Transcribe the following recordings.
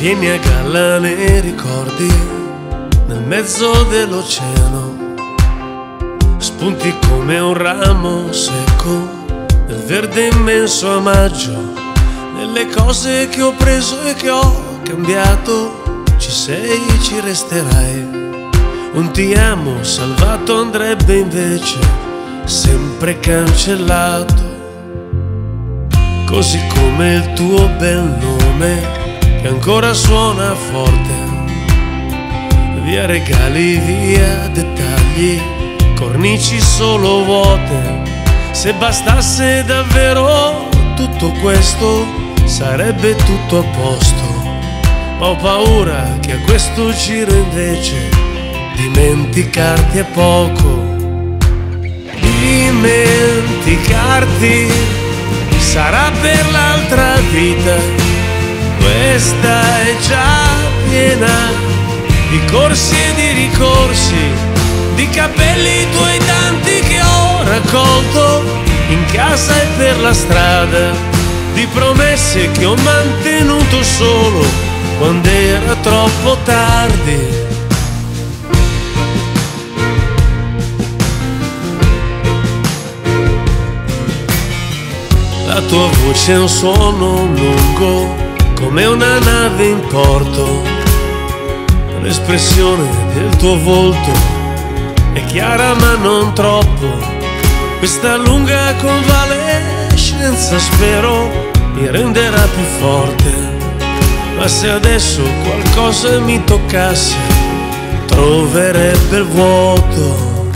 tieni a galla nei ricordi, nel mezzo dell'oceano, spunti come un ramo secco nel verde immenso a maggio. Nelle cose che ho preso e che ho cambiato, ci sei, ci resterai. Un ti amo salvato andrebbe invece sempre cancellato, così come il tuo bel nome che ancora suona forte. Via regali, via dettagli, cornici solo vuote. Se bastasse davvero tutto questo, sarebbe tutto a posto. Ma ho paura che a questo giro invece dimenticarti è poco. Dimenticarti sarà per l'altra vita, questa è già piena di corsi e di ricorsi, di capelli tuoi tanti che ho raccolto in casa e per la strada, di promesse che ho mantenuto solo quando era troppo tardi. La tua voce è un suono lungo come una nave in porto, l'espressione del tuo volto è chiara ma non troppo. Questa lunga convalescenza spero mi renderà più forte, ma se adesso qualcosa mi toccasse troverebbe il vuoto.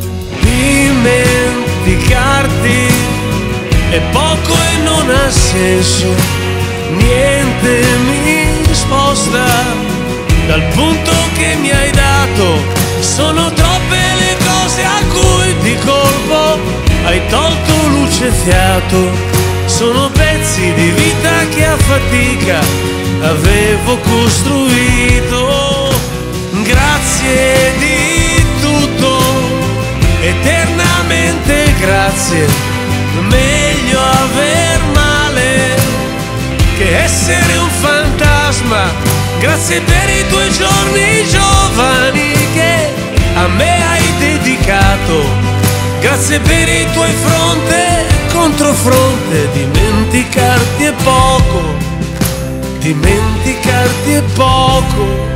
Dimenticarti è poco e non ha senso, niente mi sposta dal punto che mi hai dato. Sono troppe le cose a cui di colpo hai tolto luce e fiato, sono pezzi di vita che a fatica avevo costruito. Grazie di tutto, eternamente grazie. Meglio aver male che essere un fantasma. Grazie per i tuoi giorni giovani che a me hai dedicato. Grazie per i tuoi fronte contro fronte. Dimenticarti è poco, dimenticarti è poco.